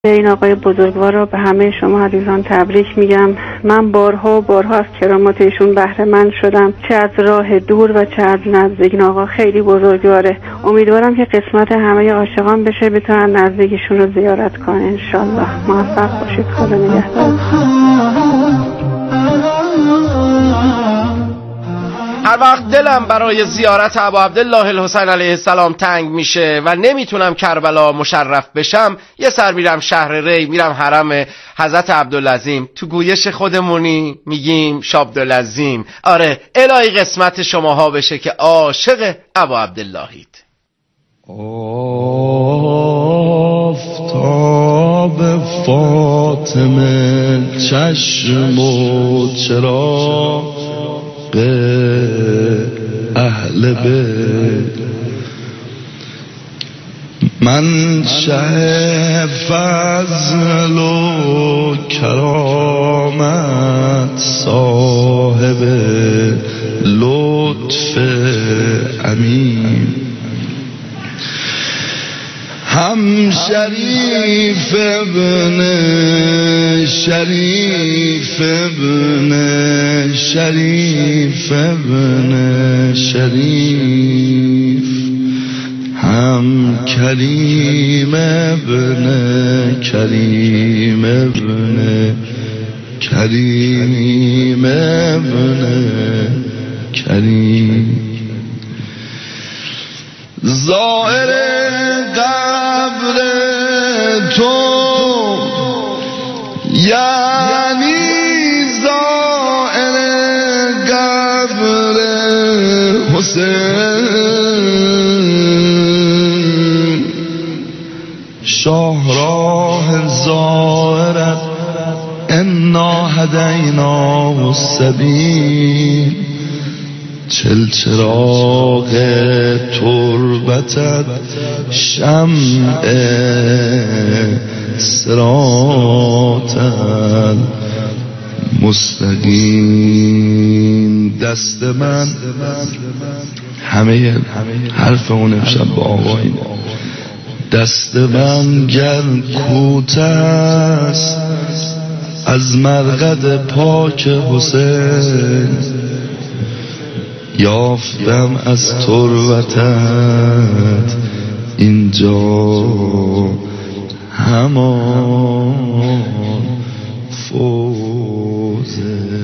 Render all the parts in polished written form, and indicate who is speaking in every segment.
Speaker 1: به این آقای بزرگوار را به همه شما عزیزان تبریک میگم. من بارها و بارها از کرامات ایشون بهره مند شدم، چه از راه دور و چه از نزدیک. این آقا خیلی بزرگواره. امیدوارم که قسمت همه عاشقان بشه، بتونن نزدیکشون رو زیارت کنن. انشالله موفق باشید. خدا نگهدار.
Speaker 2: هر وقت دلم برای زیارت ابا عبدالله الحسین علیه السلام تنگ میشه و نمیتونم کربلا مشرف بشم، یه سر میرم شهر ری، میرم حرم حضرت عبدالعظیم. تو گویش خودمونی میگیم شابدالعظیم. آره، الهی قسمت شماها بشه که عاشق ابا عبداللهید.
Speaker 3: آفتاب فاطمه چشم و چراغ اهل بیت، منشأ فضل و کرامت، صاحب لطف عمیم، هم شریف ابن شریف ابن شریف ابن شریف، هم کریم ابن کریم ابن کریم ابن کریم، زائر قبر تو یعنی زائر قبر حسین، شاهراه زائرت انا هدیناه السبیل، چلچراغ تربتت شمع صراط مستقیم. دست من همه حرف اون امشب با آقایی، دست من گر کوته است از مرقد پاک حسین، یافتم از تربتت اینجا همان فوز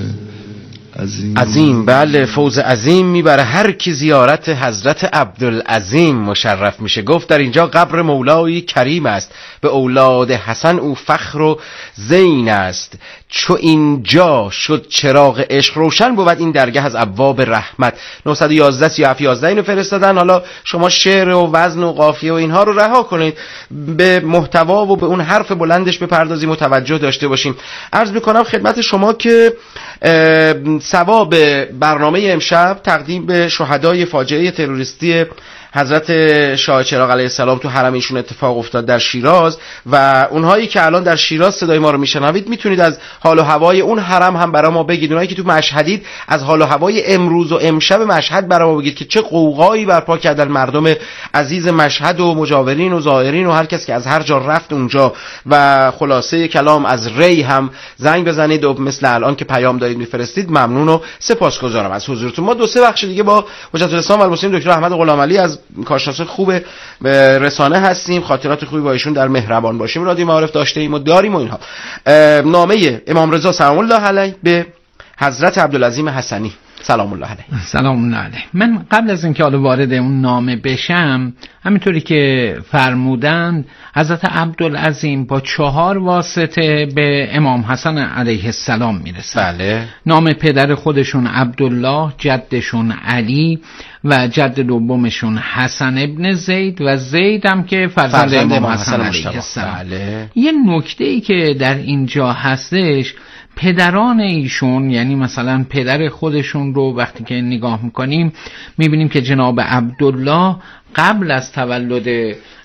Speaker 2: عظیم. بله، فوز عظیم میبره هر کی زیارت حضرت عبدالعظیم مشرف میشه. گفت در اینجا قبر مولای کریم است، به اولاد حسن او فخر و زین است، چو اینجا شد چراغ عشق روشن بود این درگه از ابواب رحمت. 911 3711 اینو فرستادن. حالا شما شعر و وزن و قافیه و اینها رو رها کنید، به محتوا و به اون حرف بلندش بپردازیم و توجه داشته باشیم. عرض میکنم خدمت شما که ثواب برنامه امشب تقدیم به شهدای فاجعه تروریستی حضرت شاه چراغ علیه السلام تو حرم ایشون اتفاق افتاد در شیراز، و اونهایی که الان در شیراز صدای ما رو میشنوید میتونید از حال و هوای اون حرم هم برای ما بگید. اونایی که تو مشهدید از حال و هوای امروز و امشب مشهد برای ما بگید که چه غوغایی برپا کردن مردم عزیز مشهد و مجاورین و زائرین و هر کس که از هر جا رفت اونجا. و خلاصه کلام از ری هم زنگ بزنید و مثل الان که پیام دارید میفرستید. ممنون و سپاسگزارم از حضورتون. ما 2-3 بخش دیگه با حجت الاسلام و المسلمین دکتر احمد غلامعلی از کارشناس خوب رسانه هستیم، خاطرات خوبی با ایشون در مهربان باشیم رادیو معارف داشته ایم و داریم و اینها. نامه امام رضا سلام الله علیه به حضرت عبدالعظیم حسنی سلام الله علیه.
Speaker 4: سلام الله علیه. من قبل از اینکه حالا وارد اون نامه بشم، همینطوری که فرمودند حضرت عبدالعظیم با 4 واسطه به امام حسن علیه السلام میرسن.
Speaker 2: بله.
Speaker 4: نام پدر خودشون عبدالله، جدشون علی و جد دومشون حسن ابن زید و زید هم که فرزند امام حسن علیه السلام.
Speaker 2: بله.
Speaker 4: یه نکته ای که در اینجا هستش، پدران ایشون، یعنی مثلا پدر خودشون رو وقتی که نگاه میکنیم میبینیم که جناب عبدالله قبل از تولد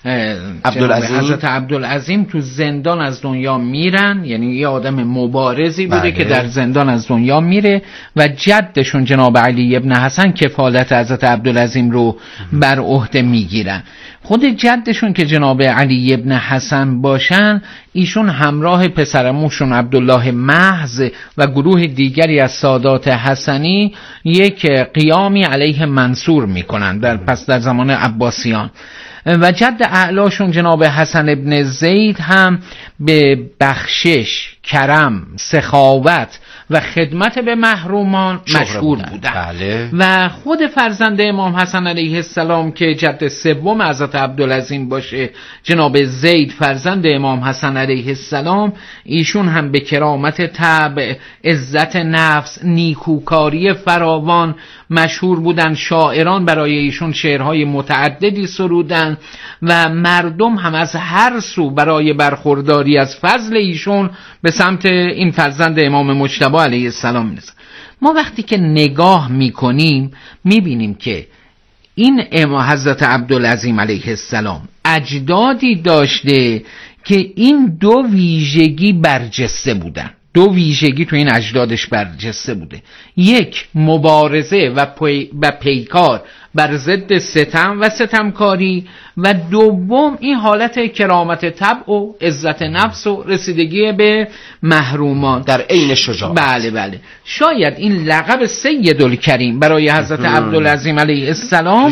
Speaker 4: حضرت عبدالعظیم تو زندان از دنیا میرن، یعنی یه آدم مبارزی بوده که در زندان از دنیا میره و جدشون جناب علی ابن حسن کفالت حضرت عبدالعظیم رو بر عهده میگیرن. خود جدشون که جناب علی ابن حسن باشن، ایشون همراه پسرموشون عبدالله محض و گروه دیگری از سادات حسنی یک قیامی علیه منصور میکنن در زمان عباسیان، و جد اعلاشون جناب حسن ابن زید هم به بخشش، کرم، سخاوت و خدمت به محرومان مشهور بودن. و خود فرزند امام حسن علیه السلام که جد سوم حضرت عبدالعظیم باشه، جناب زید فرزند امام حسن علیه السلام، ایشون هم به کرامت طبع، عزت نفس، نیکوکاری فراوان مشهور بودن. شاعران برای ایشون شعرهای متعددی سرودن و مردم هم از هر سو برای برخورداری از فضل ایشون به سمت این فرزند امام مجتبی علیه السلام میرسن. ما وقتی که نگاه میکنیم میبینیم که این امام حضرت عبدالعظیم علیه السلام اجدادی داشته که این دو ویژگی برجسته بودن. دو ویژگی تو این اجدادش برجسته بوده: یک، مبارزه و پیکار بر ضد ستم و ستمکاری، و دوم این حالت کرامت طبع و عزت نفس و رسیدگی به محرومان
Speaker 2: در عین شجاعت.
Speaker 4: بله. شاید این لقب سیدالکریم برای حضرت عبدالعظیم علیه السلام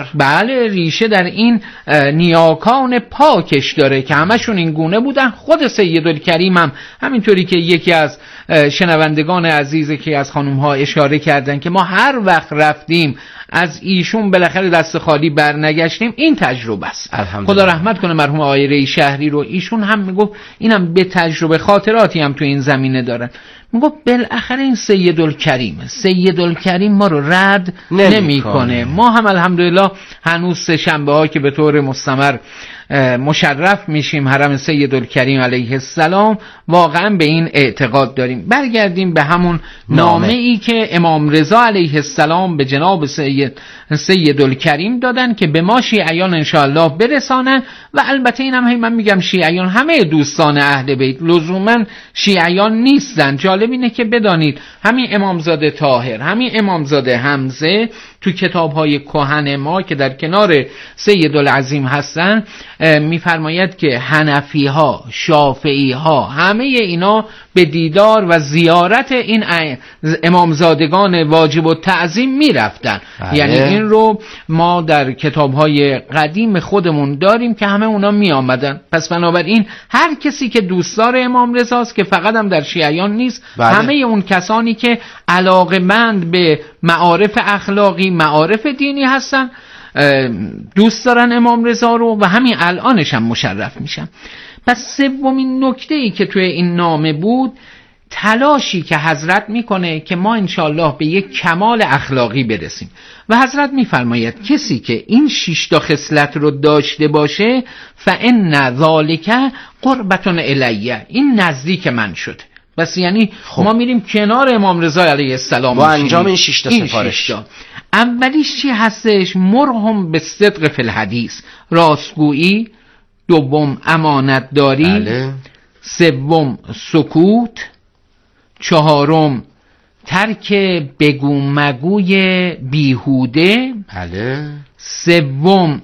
Speaker 4: ریشه در این نیاکان پاکش داره که همشون این گونه بودن. خود سیدالکریم هم همینطوری که یکی از شنوندگان عزیز که از خانم ها اشاره کردن که ما هر وقت رفتیم از ایشون بالاخره دست خالی برنگشتیم، این تجربه است. خدا رحمت کنه مرحوم آقای ری شهری رو، ایشون هم میگفت اینم به تجربه خاطراتی هم تو این زمینه دارن. میگفت بالاخره این سیدالکریم ما رو رد نمیکنه. ما هم الحمدلله هنوز سه شنبه ها که به طور مستمر مشرف میشیم حرم سیدالکریم علیه السلام، واقعا به این اعتقاد داریم. برگردیم به همون نامه ای که امام رضا علیه السلام به جناب سیدالکریم دادن که به ما شیعیان انشاءالله برسانن. و البته اینم من میگم شیعیان همه دوستان اهل بیت لزوما شیعیان نیستن. جالب اینه که بدانید همین امامزاده طاهر، همین امامزاده حمزه تو کتاب‌های کهن ما که در کنار سیدالعظیم هستن می‌فرماید که حنفی‌ها، شافعی‌ها، همه اینا به دیدار و زیارت این امامزادگان واجب التعظیم می‌رفتن. یعنی این رو ما در کتاب‌های قدیم خودمون داریم که همه اونا می‌آمدن. پس بنابراین هر کسی که دوستدار امام رضاست که فقط هم در شیعیان نیست، همه اون کسانی که علاقه‌مند به معارف اخلاقی، معارف دینی هستن، دوست دارن امام رضا رو و همین الانش هم مشرف میشن. پس سومین نکته ای که توی این نامه بود، تلاشی که حضرت میکنه که ما انشالله به یک کمال اخلاقی برسیم. و حضرت میفرماید کسی که این 6 تا خصلت رو داشته باشه، فإن ذالک قربة الیه، این نزدیک من شده. بس یعنی ما میریم کنار امام رضا علیه السلام
Speaker 2: با انجام این 6 تا سفارش.
Speaker 4: اولیش چی هستش؟ مرهم به صدق فی الحدیث، راستگویی. دوم امانت داری. سوم سکوت. چهارم ترک بگو مگوی بیهوده. سوم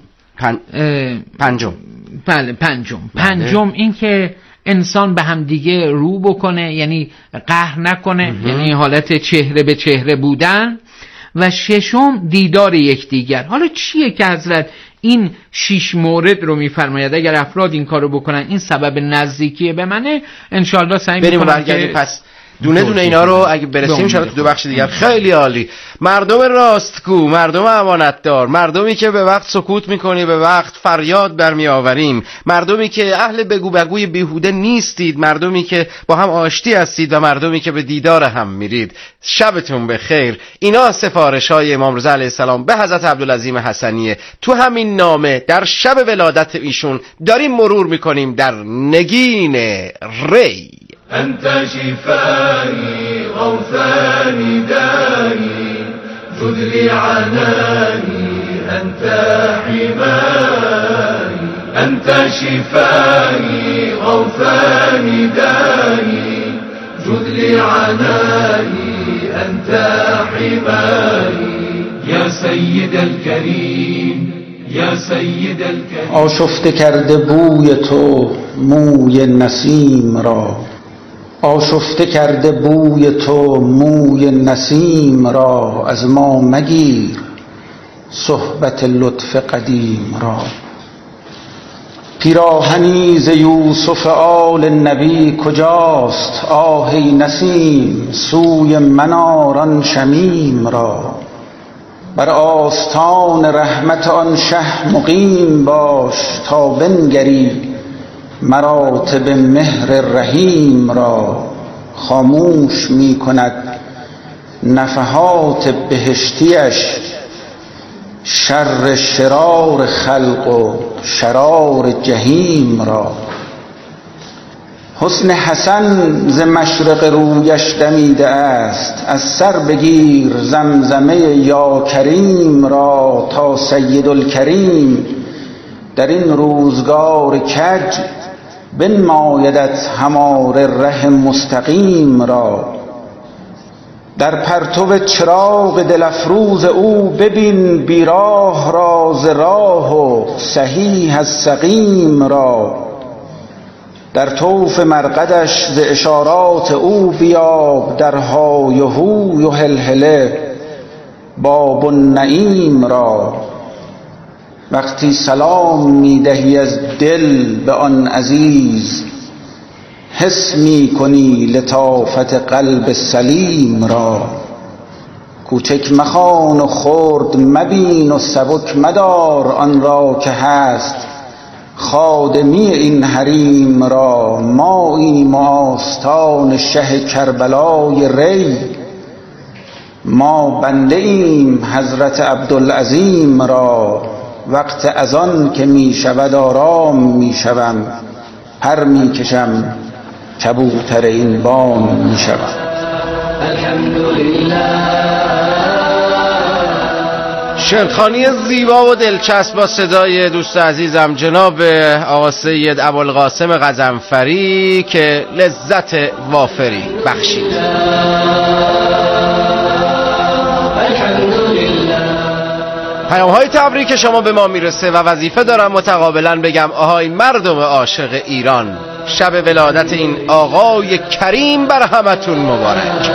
Speaker 4: پنجم این که انسان به هم دیگه رو بکنه، یعنی قهر نکنه، یعنی حالت چهره به چهره بودن. و ششم دیدار یکدیگر. حالا چیه که حضرت این 6 مورد رو میفرماید اگر افراد این کارو بکنن این سبب نزدیکی به منه؟ انشالله سعی میکنم
Speaker 2: برگردیم پس دونه دونه اینا رو اگه برسیم شاید تو 2 بخش دیگر. خیلی عالی. مردم راستگو، مردم امانتدار، مردمی که به وقت سکوت میکنی، به وقت فریاد برمی آوریم، مردمی که اهل بگوی بیهوده نیستید، مردمی که با هم آشتی هستید و مردمی که به دیدار هم میرید. شبتون بخیر. اینا سفارش های امام رضا علیه السلام به حضرت عبدالعظیم حسنیه. تو همین نامه در شب ولادت ایشون داریم مرور میکنیم در نگین ری.
Speaker 5: أنت شفائي غوثاني داني جد لي عناني أنت حماني أنت شفائي غوثاني داني جد لي عناني أنت حماني يا سيد الكريم یا سید الکریم.
Speaker 6: آشفته کرده بوی تو موی نسیم را، آشفته کرده بوی تو موی نسیم را، از ما مگیر صحبت لطف قدیم را. پیراهنی ز یوسف آل نبی کجاست، آهی نسیم سوی من آر آن شمیم را. بر آستان رحمت آن شه مقیم باش، تا بنگری مراتب مهر رحیم را. خاموش می کند نفحات بهشتیش، شر شرار خلق و شرار جهیم را. حسن حسن ز مشرق رویش دمیده است، از سر بگیر زمزمه یا کریم را. تا سید الکریم در این روزگار کج، بنمایدت هماره ره مستقیم را. در پرتو چراغ دل افروز او ببین بیراه را ز راه و صحیح از سقیم را. در طوف مرقدش ز اشارات او بیاب، در های و هوی و هلهله باب النعیم را. وقتی سلام میدهی از دل به آن عزیز، حس می کنی لطافت قلب سلیم را. کوچک مخوان و خرد مبین و سبک مدار آن را که هست خادمی این حریم را. ماییم آستان شه کربلای ری، ما بنده ایم حضرت عبدالعظیم را. وقت اذان که می شود آرام می شوم، پر می کشم کبوتر این بام می شوم.
Speaker 2: شعرخوانی زیبا و دلچسب با صدای دوست عزیزم جناب آقا سید ابوالقاسم غضنفری که لذت وافری بخشید. پیام‌های تبریک شما به ما میرسه و وظیفه دارم متقابلا بگم آهای مردم عاشق ایران، شب ولادت این آقای کریم بر همتون مبارک.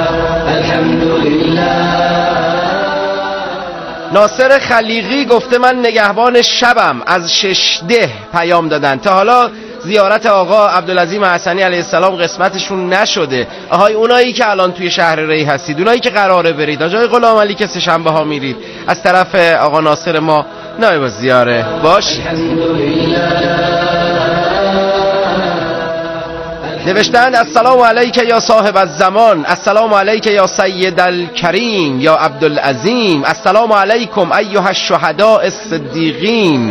Speaker 2: ناصر خلیقی گفته من نگهبان شبم، از 6 ده پیام دادن. تا حالا زیارت آقا عبدالعظیم حسنی علیه السلام قسمتشون نشده. آهای اونایی که الان توی شهر ری هستید، اونایی که قراره برید آجای غلام علی که 3 شنبه ها میرید، از طرف آقا ناصر ما نایب الزیاره باش. نوشتند السلام علیک یا صاحب الزمان، السلام علیک یا سید الکریم یا عبدالعظیم، السلام علیکم ایها الشهداء الصدیقین.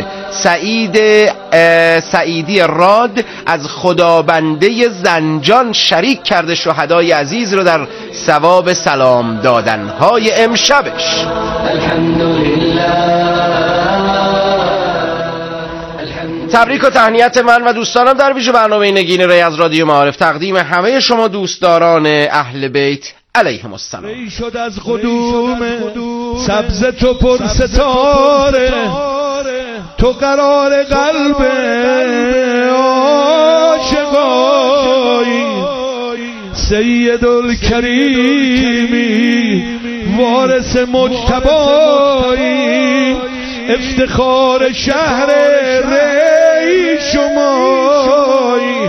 Speaker 2: سعیدی راد از خدابنده زنجان شریک کرده شهدای عزیز رو در ثواب سلام دادنهای امشبش. تبریک و تهنیت من و دوستانم در ویژه برنامه نگین ری از رادیو معارف تقدیم همه شما دوستداران اهل بیت علیهم السلام.
Speaker 7: ری شد از قدوم سبز تو پر ستاره، تو قرار قلب عاشقایی. سید الکریمی وارث مجتبایی، افتخار شهر ری شمایی.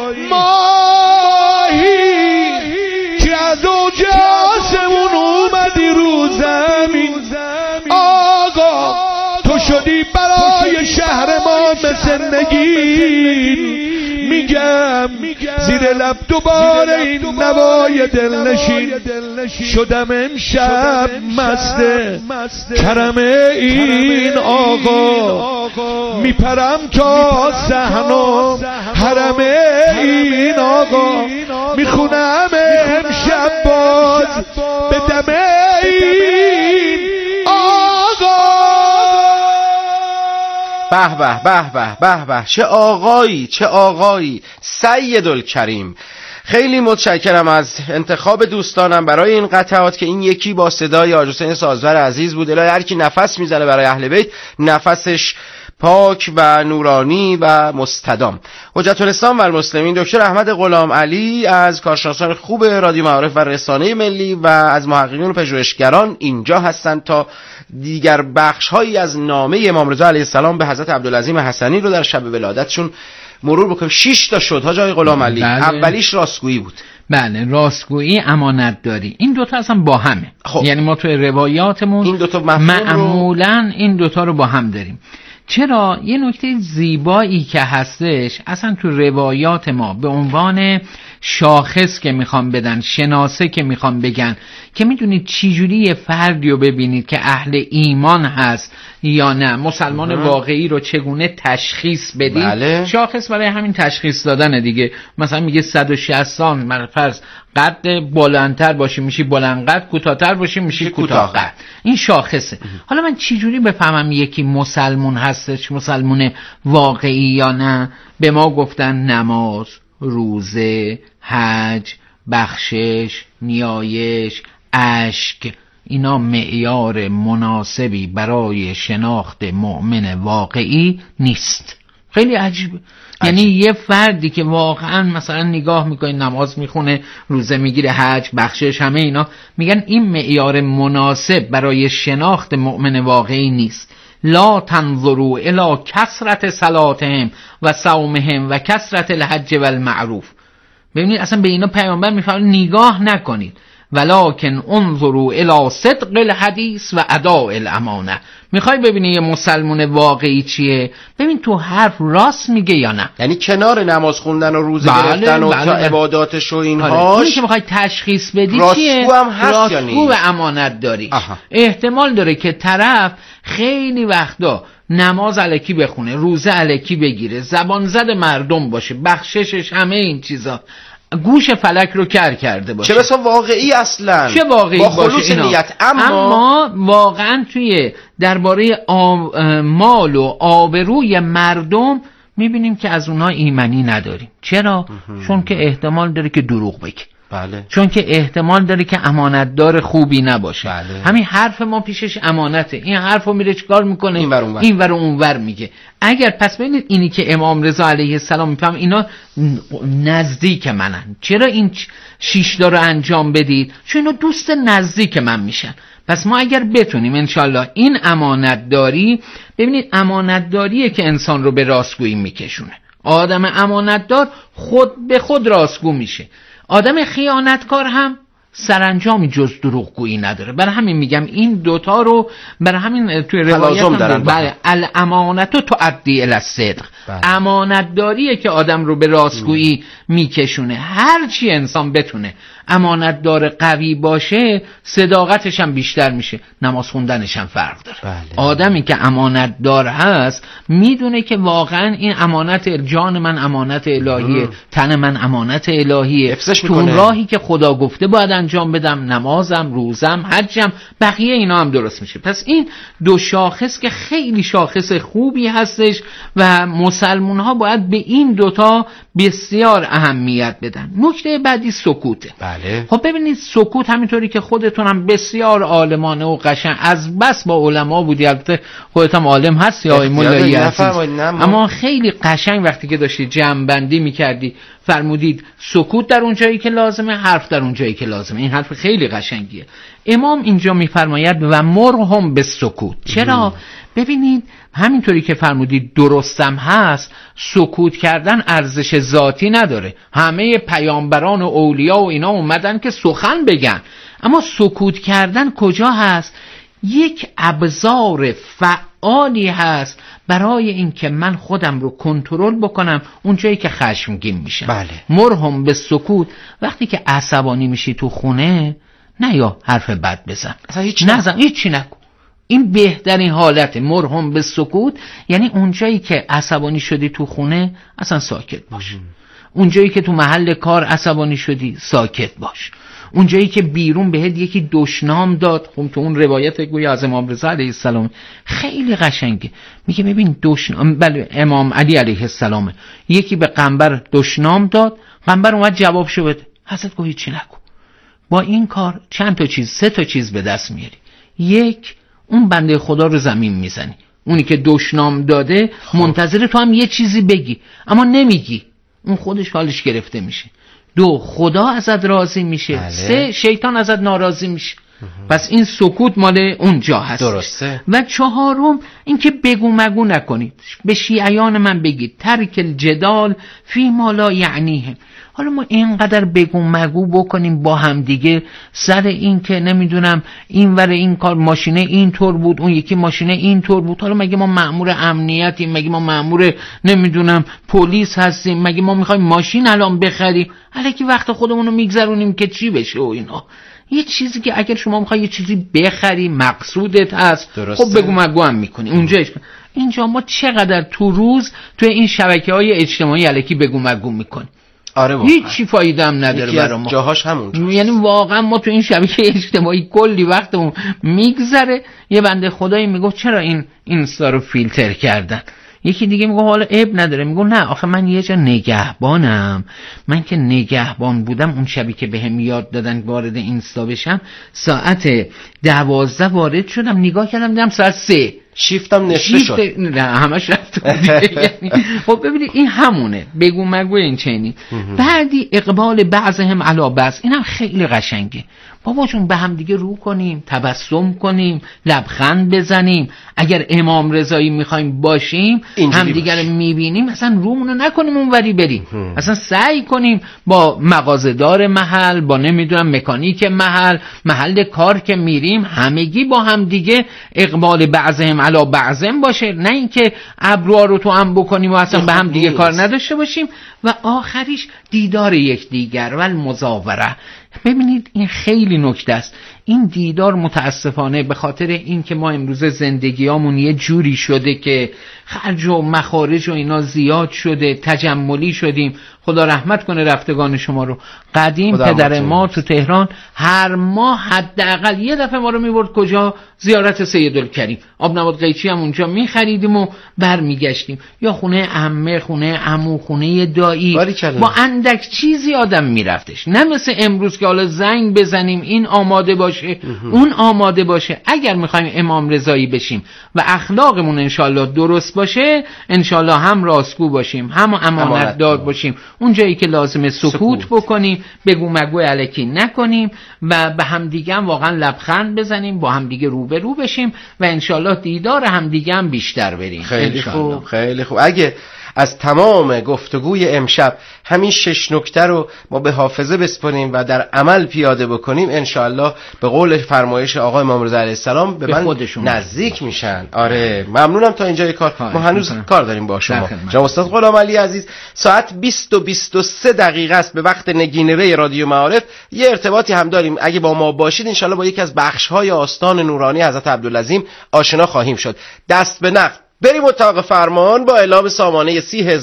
Speaker 7: ماهی که از اوج آسمون اومدی رو زمین، آقا تو شدی برای شهر ما مثل نگین. میگم زیر لب دوباره این نوای دلنشین، شدم امشب مست کرم این آقا. میپرم تا صحن حرم این آقا، میخونم امشب باز به دم این آقا.
Speaker 2: به به به به به به، چه آقایی، چه آقایی، سیدالکریم. خیلی متشکرم از انتخاب دوستانم برای این قطعات که این یکی با صدای حاج حسین سازور عزیز بود. الهی هر کی نفس میزنه برای اهل بیت نفسش پاک و نورانی و مستدام. حجت الاسلام و المسلمین دکتر احمد غلام علی از کارشناسان خوب رادیو معارف و رسانه ملی و از محققین و پژوهشگران اینجا هستند تا دیگر بخش‌هایی از نامه امام رضا علیه السلام به حضرت عبدالعظیم حسنی رو در شب ولادتشون مرور بکنیم. 6 تا شد حاج غلام علی.
Speaker 4: بله.
Speaker 2: اولیش راستگویی بود.
Speaker 4: بله، راستگویی، امانت داری، این دوتا اصلا با همه.
Speaker 2: خب.
Speaker 4: یعنی ما توی روایاتمون
Speaker 2: این دوتا
Speaker 4: معمولاً این دوتا رو با هم داریم. چرا؟ یه نکته زیبایی که هستش اصلا تو روایات ما به عنوان شاخص که میخوام بدن، شناسه که میخوام بگن که میدونید چجوری یه فردی رو ببینید که اهل ایمان هست یا نه، مسلمان واقعی رو چگونه تشخیص بدید.
Speaker 2: بله.
Speaker 4: شاخص برای همین تشخیص دادن دیگه. مثلا میگه 160 سانتی فرض قد بلندتر باشی میشی بلند قد، کوتاه‌تر باشی میشی کوتاه قد. این شاخصه. حالا من چجوری بفهمم یکی مسلمون هستش، مسلمون واقعی یا نه؟ به ما گفتن نماز، روزه، حج، بخشش، نیایش، اشک، اینا معیار مناسبی برای شناخت مؤمن واقعی نیست. خیلی عجیبه. یعنی یه فردی که واقعا مثلا نگاه میکنه نماز میخونه، روزه میگیره، حج، بخشش، همه اینا، میگن این معیار مناسب برای شناخت مؤمن واقعی نیست. لا تنظروا الی کثرت صلاتهم و صومهم و کثرت الحج و المعروف. ببینید اصلا به اینا پیامبر میفرماید نگاه نکنید، ولکن انظروا الی صدق الحدیث و اداء الامانه. میخوای ببینی یه مسلمان واقعی چیه؟ ببین تو حرف راست میگه یا نه.
Speaker 2: یعنی کنار نماز خوندن و روزه گرفتن و تا عباداتش و اینهاش،
Speaker 4: اونی که میخوای تشخیص بدی چیه؟
Speaker 2: راستگو هم هست یا
Speaker 4: راستگو و امانت داری. احتمال داره که طرف خیلی وقتا نماز الکی بخونه، روزه الکی بگیره، زبان زد مردم باشه، بخششش، همه این چیزا، گوش فلک رو کر کرده باشه.
Speaker 2: چه بسا واقعی اصلا،
Speaker 4: چه واقعی
Speaker 2: با
Speaker 4: باشه
Speaker 2: خلوص
Speaker 4: اینا.
Speaker 2: نیت.
Speaker 4: اما واقعا توی درباره مال و آبروی مردم میبینیم که از اونها ایمنی نداریم. چرا؟ چون که احتمال داره که دروغ بگه.
Speaker 2: بله.
Speaker 4: چون که احتمال داره که امانتدار خوبی نباشه.
Speaker 2: بله.
Speaker 4: همین حرف ما پیشش امانته. این حرفو میره چیکار میکنه؟ این ور اونور میگه. اگر پس ببینید اینی که امام رضا علیه السلام میفهم اینا نزدیک منن. چرا این 6 تا رو انجام بدید؟ چون اینا دوست نزدیک من میشن. پس ما اگر بتونیم انشالله این امانتداری، ببینید امانتداریه که انسان رو به راستگویی میکشونه. آدم امانتدار خود به خود راستگو میشه. آدم خیانتکار هم سرانجامی جز دروغگویی نداره. برای همین میگم این دوتا رو، برای همین توی روایت هم بله الامانت تؤدی الی الصدق. امانتداریه که آدم رو به راستگویی میکشونه. هر چی انسان بتونه امانتدار قوی باشه، صداقتش هم بیشتر میشه، نماز خوندنش هم فرق داره.
Speaker 2: بله.
Speaker 4: آدمی که امانتدار هست میدونه که واقعا این امانت، جان من امانت الهیه، تن من امانت الهیه، تو اون راهی که خدا گفته باید انجام بدم، نمازم، روزم، حجم، بقیه اینا هم درست میشه. پس این دو شاخص که خیلی شاخص خوبی هستش و مسلمون ها باید به این دوتا بسیار اهمیت بدن. نکته بعدی سکوته.
Speaker 2: بله.
Speaker 4: خب ببینید سکوت همینطوری که خودتون هم بسیار عالمانه و قشنگ از بس با علما بودی، البته خودت هم عالم هستی آقای مولایی عزیز، اما خیلی قشنگ وقتی که داشتی جمع بندی میکردی فرمودید سکوت در اون جایی که لازمه، حرف در اون جایی که لازمه. این حرف خیلی قشنگیه. امام اینجا میفرماید و مرهم به سکوت. چرا؟ ببینید همینطوری که فرمودید درستم هست، سکوت کردن ارزش ذاتی نداره. همه پیامبران و اولیا و اینا اومدن که سخن بگن، اما سکوت کردن کجا هست؟ یک ابزار فعالی هست برای اینکه من خودم رو کنترل بکنم اون جایی که خشمگین میشم.
Speaker 2: بله.
Speaker 4: مرهم به سکوت، وقتی که عصبانی میشی تو خونه نه یا حرف بد بزن، هیچی نکن. این بهترین حالت مرهم به سکوت، یعنی اون جایی که عصبانی شدی تو خونه اصلا ساکت باش. اون جایی که تو محل کار عصبانی شدی ساکت باش. اونجایی که بیرون بهت یکی دشنام داد. خب تو اون روایت گویا از امام رضا علیه السلام خیلی قشنگه، میگه ببین دشنام، بله امام علی علیه السلام، یکی به قنبر دشنام داد، قنبر اومد جواب شو بده، حضرت گفت چی نکن، با این کار چند تا چیز، 3 تا چیز به دست میاری. یک، اون بنده خدا رو زمین میزنی، اونی که دشنام داده منتظر تو هم یه چیزی بگی اما نمیگی، اون خودش حالش گرفته میشه. 2، خدا ازت راضی میشه. 3، شیطان ازت ناراضی میشه. پس این سکوت مال اونجا هست.
Speaker 2: درسته.
Speaker 4: و 4، اینکه بگو مگو نکنید. به شیعیان من بگید ترک الجدال فی ما لا یعنیهم. حالا ما اینقدر بگو مگو بکنیم با هم دیگه سر این که نمیدونم این ور این کار ماشینه اینطور بود، اون یکی ماشینه اینطور بود. حالا مگه ما مأمور امنیتیم؟ مگه ما مأمور نمیدونم پلیس هستیم؟ مگه ما میخوایم ماشین الان بخریم؟ الکی وقت خودمون رو میگذرونیم که چی بشه و اینا. یه چیزی که اگر شما میخوای یه چیزی بخری مقصودت هست، خب بگو مگو هم میکنی اونجاش. اینجا ما چقدر تو روز تو این شبکه‌های اجتماعی الکی بگو مگو میکنیم.
Speaker 2: آره واقعا
Speaker 4: هیچی فایده هم نداره برای ما.
Speaker 2: جاهاش همون،
Speaker 4: یعنی واقعا ما تو این شبکه اجتماعی کلی وقتمون میگذره. یه بنده خدایی میگفت چرا این اینستا رو فیلتر کردن؟ یکی دیگه میگه حالا عیب نداره. میگه نه آخه من یه جا نگهبانم، من که نگهبان بودم اون شبی که بهم یاد دادن وارد اینستا بشم ساعت 12 وارد شدم، نگاه کردم دیدم ساعت 3
Speaker 2: شیفتم نصفه شد.
Speaker 4: نه همش رفت. خب ببینید این همونه بگو مگو این چنین. بعدی اقبال بعضهم علی بعض، اینم خیلی قشنگه. بابا جون به هم دیگه رو کنیم، تبسم کنیم، لبخند بزنیم. اگر امام رضایی میخوایم باشیم هم دیگه رو میبینیم مثلا رومونو نکنیم اونوری بریم، مثلا سعی کنیم با مغازه‌دار محل، با نمیدونم مکانیک محل کار که میریم همگی با هم دیگه اقبال بعضهم علی بعضم باشه، نه اینکه ابروها رو تو هم بکنیم و اصلا به هم دیگه کار نداشته باشیم. و آخریش دیدار یکدیگر و المزاوره. ببینید این خیلی نکته است. این دیدار متاسفانه به خاطر این که ما امروز زندگیامون یه جوری شده که خرج و مخارج و اینا زیاد شده، تجملی شدیم. خدا رحمت کنه رفتگان شما رو. قدیم پدر ما تو تهران هر ماه حداقل یه دفعه ما رو میبرد کجا؟ زیارت سیدالکریم. آبنبات قیچی هم اونجا میخریدیم و برمیگشتیم، یا خونه عمه، خونه عمو، خونه دایی. با اندک چیزی آدم میرفتش، نه مثل امروز که حالا زنگ بزنیم این آماده باشه اون آماده باشه. اگر میخوایم امام رضایی بشیم و اخلاقمون انشالله درست باشه، انشالله هم راستگو باشیم، هم امانت دار باشیم، اون جایی که لازمه سکوت بکنیم، بگو مگو الکی نکنیم و به هم دیگه هم واقعا لبخند بزنیم، با هم دیگه روبرو بشیم و انشالله دیدار هم دیگه هم بیشتر بریم.
Speaker 2: خیلی خوب، خیلی خوب. اگه از تمام گفتگوی امشب همین 6 نکته رو ما به حافظه بسپاریم و در عمل پیاده بکنیم، انشاءالله به قول فرمایش آقای امام رضا علیه السلام به من نزدیک میشن. آره ممنونم. تا اینجای کار ما هنوز کار داریم با شما. جناب استاد غلام علی عزیز، ساعت 20 و 23 دقیقه است به وقت نگینره رادیو معارف. یه ارتباطی هم داریم، اگه با ما باشید انشاءالله با یکی از بخش‌های آستان نورانی حضرت عبدالعظیم آشنا خواهیم شد. دست به نقد بریم اتاق فرمان با اعلام سامانه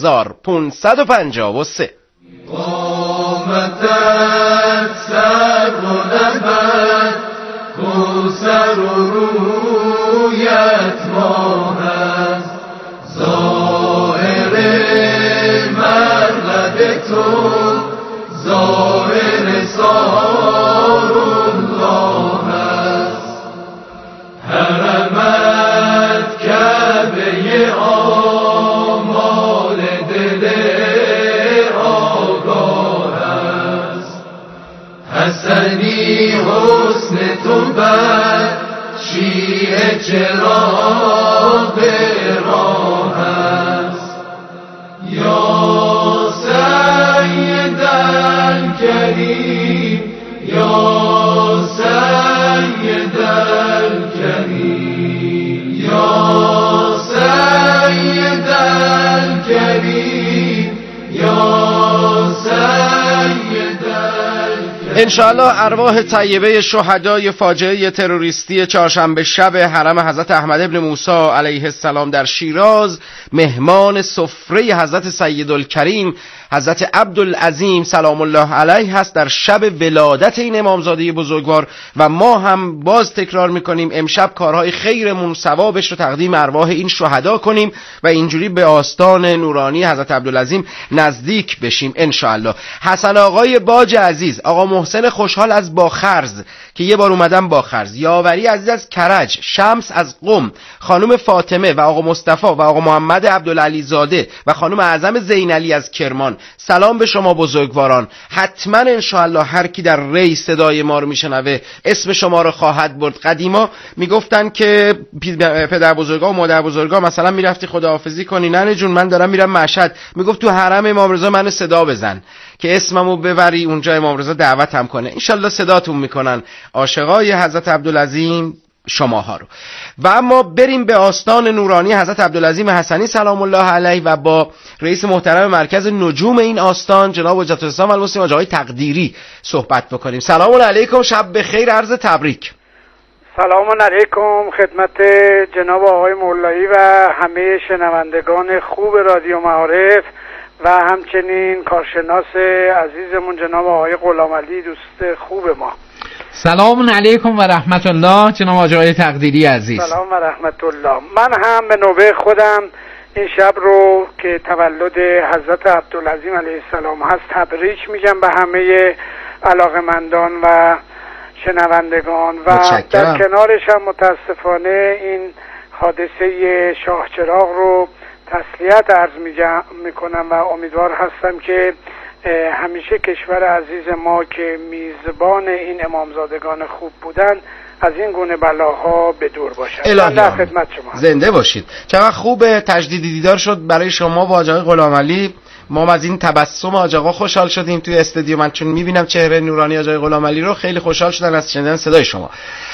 Speaker 2: 30553.
Speaker 5: قامتت سر و لبت کوثر و رویت ماه است، ظاهر مرقد تو ظاهر سار الله است، حرمت کعبه آمال دل آگاه است، حسنی حسن تو بر شیعه چراغ راه است، یا سید الکریم یا سید الکریم یا سید الکریم یا سید الکریم.
Speaker 2: انشاءالله ارواح طیبه شهدای فاجعه تروریستی چهارشنبه شب حرم حضرت احمد ابن موسی علیه السلام در شیراز، مهمان سفره حضرت سیدالکریم حضرت عبدالعظیم سلام الله علیه هست در شب ولادت این امامزاده بزرگوار و ما هم باز تکرار میکنیم امشب کارهای خیرمون ثوابش رو تقدیم ارواح این شهدا کنیم و اینجوری به آستان نورانی حضرت عبدالعظیم نزدیک بشیم انشاءالله. حسن آقای باج عزیز، آقا محسن خوشحال از باخرز که یه بار اومدم باخرز، یاوری عزیز از کرج، شمس از قم، خانم فاطمه و آقا مصطفی و آقا محمد عبدالعلی زاده و خانم اعظم زینعلی از کرمان، سلام به شما بزرگواران. حتما انشاءالله هر کی در ری صدای ما رو میشنوه اسم شما رو خواهد برد. قدیما میگفتن که پدر بزرگا و مادر بزرگا مثلا میرفتی خداحافظی کنی، ننه جون من دارم میرم مشهد، میگفت تو حرم امام رضا منو صدا بزن که اسممو ببری اونجا امام رضا دعوتم کنه. انشالله صداتون میکنن عاشقای حضرت عبدالعظیم شماها رو. و اما بریم به آستان نورانی حضرت عبدالعظیم حسنی سلام الله علیه و با رئیس محترم مرکز نجوم این آستان جناب حجت الاسلام المسلمین آقای تقدیری صحبت بکنیم. سلام علیکم، شب بخیر، عرض تبریک.
Speaker 8: سلام علیکم خدمت جناب آقای مولایی و همه شنوندگان خوب رادیو معارف و همچنین کارشناس عزیزمون جناب آقای غلامعلی دوست خوب ما.
Speaker 4: سلام علیکم و رحمت الله جناب آقای تقدیری عزیز.
Speaker 8: سلام و رحمت الله. من هم به نوبه خودم این شب رو که تولد حضرت عبدالعظیم علیه السلام هست تبریک میگم به همه علاقمندان و شنوندگان و در کنارش هم متاسفانه این حادثه شاه چراغ رو تسلیت عرض میکنم و امیدوار هستم که همیشه کشور عزیز ما که میزبان این امامزادگان خوب بودن از این گونه بلاها به دور باشد. در خدمت شما.
Speaker 2: زنده باشید. چقدر خوب تجدید دیدار شد برای شما با آقای غلامعلی. ما از این تبسم آقا خوشحال شدیم توی استودیو. من چون میبینم چهره نورانی آقای غلامعلی رو خیلی خوشحال شدن از شنیدن صدای شما.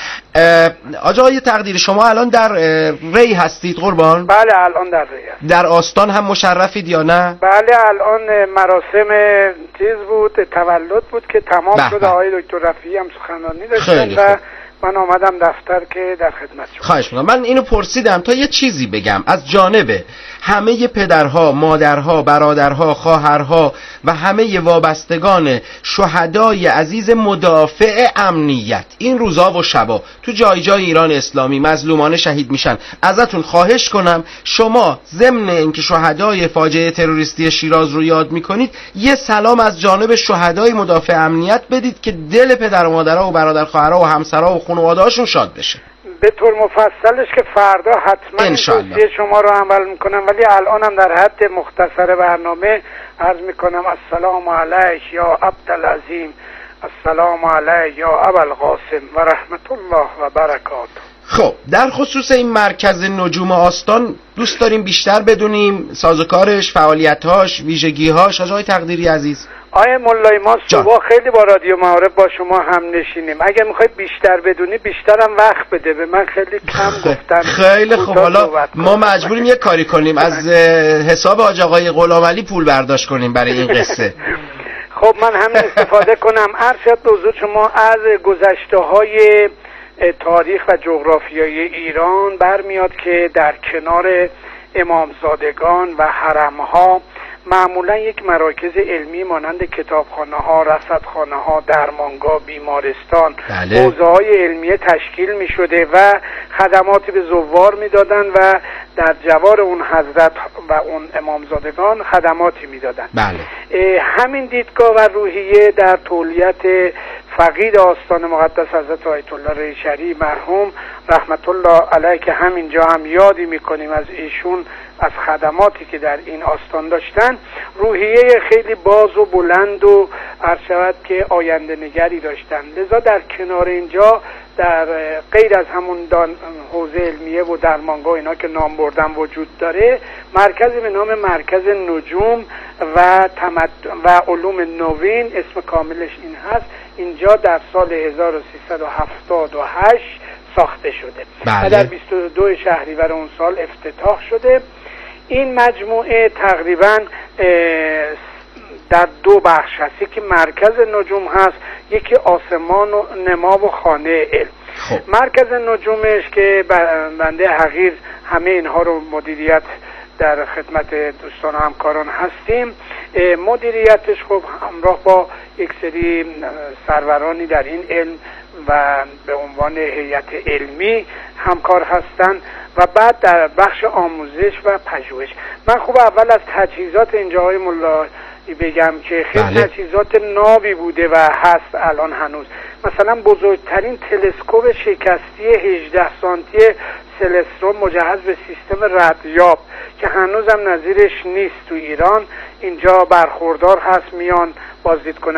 Speaker 2: آقای تقدیر شما الان در ری هستید قربان؟
Speaker 8: بله الان در ری هستم.
Speaker 2: در آستان هم مشرفید یا نه؟
Speaker 8: بله الان مراسم چیز بود، تولد بود که تمام شد. آقای دکتر رفیعی هم سخنرانی داشتن و من آمدم دفتر که در خدمت شما.
Speaker 2: خواهش می‌کنم. من اینو پرسیدم تا یه چیزی بگم از جانب همه پدرها، مادرها، برادرها، خواهرها و همه وابستگان شهدای عزیز مدافع امنیت این روزا و شبا تو جای جای ایران اسلامی مظلومانه شهید میشن. ازتون خواهش کنم شما ضمن اینکه شهدای فاجعه تروریستی شیراز رو یاد میکنید یه سلام از جانب شهدای مدافع امنیت بدید که دل پدر و مادرها و برادر خواهرها و همسرها و خانواده‌هاشون شاد بشه.
Speaker 8: به طور مفصلش که فردا حتما توصیه شما رو عمل میکنم، ولی الان هم در حد مختصر برنامه عرض میکنم السلام علیک یا عبدالعظیم، السلام علیک یا ابوالقاسم و رحمت الله و برکاته.
Speaker 2: خب در خصوص این مرکز نجوم آستان دوست داریم بیشتر بدونیم سازوکارش، فعالیت‌هاش، ویژگی‌هاش. آقای تقدیری عزیز.
Speaker 8: آیه مولای ما صبح خیلی با رادیو معارف با شما هم نشینیم. اگر میخوای بیشتر بدونی بیشترم وقت بده، به من خیلی کم گفتن.
Speaker 2: خیلی خوب، حالا ما مجبوریم یه کاری کنیم از حساب آقای غلامعلی پول برداشت کنیم برای این قصه.
Speaker 8: خب من هم استفاده کنم. ارشد به حضور شما از گذشته‌های تاریخ و جغرافیای ایران برمیاد که در کنار امامزادگان و حرم‌ها معمولا یک مراکز علمی مانند کتابخانه ها، رصدخانه ها، درمانگاه، بیمارستان، حوزه های علمیه تشکیل می شده و خدماتی به زوار می دادن و در جوار اون حضرت و اون امامزادگان خدماتی می دادن. همین دیدگاه و روحیه در تولیت فقید آستان مقدس حضرت آیت الله ریشری مرحوم رحمت الله علیه که همینجا هم یادی میکنیم از ایشون از خدماتی که در این آستان داشتن، روحیه خیلی باز و بلند و عرض شود که آینده نگری داشتن. لذا در کنار اینجا در غیر از همون حوزه علمیه و درمانگاه اینا که نام بردن وجود داره، مرکزی به نام مرکز نجوم و علوم نوین، اسم کاملش این هست، اینجا در سال 1378 ساخته شده و در 22 شهریور اون سال افتتاح شده. این مجموعه تقریبا در دو بخش هست، یکی مرکز نجوم هست، یکی آسمان و نما و خانه علم. مرکز نجومش که بنده حقیر همه اینها رو مدیریت در خدمت دوستان و همکاران هستیم. مدیریتش خب همراه با یک سری سرورانی در این علم و به عنوان هیئت علمی همکار هستند و بعد در بخش آموزش و پژوهش. من خوب اول از تجهیزات اینجا های ملا بگم که خیلی تجهیزات نابی بوده و هست الان هنوز. مثلا بزرگترین تلسکوپ شکستی 18 سانتی سلسترون مجهز به سیستم ردیاب که هنوزم نظیرش نیست تو ایران، اینجا برخوردار هست، میان بازدید کنن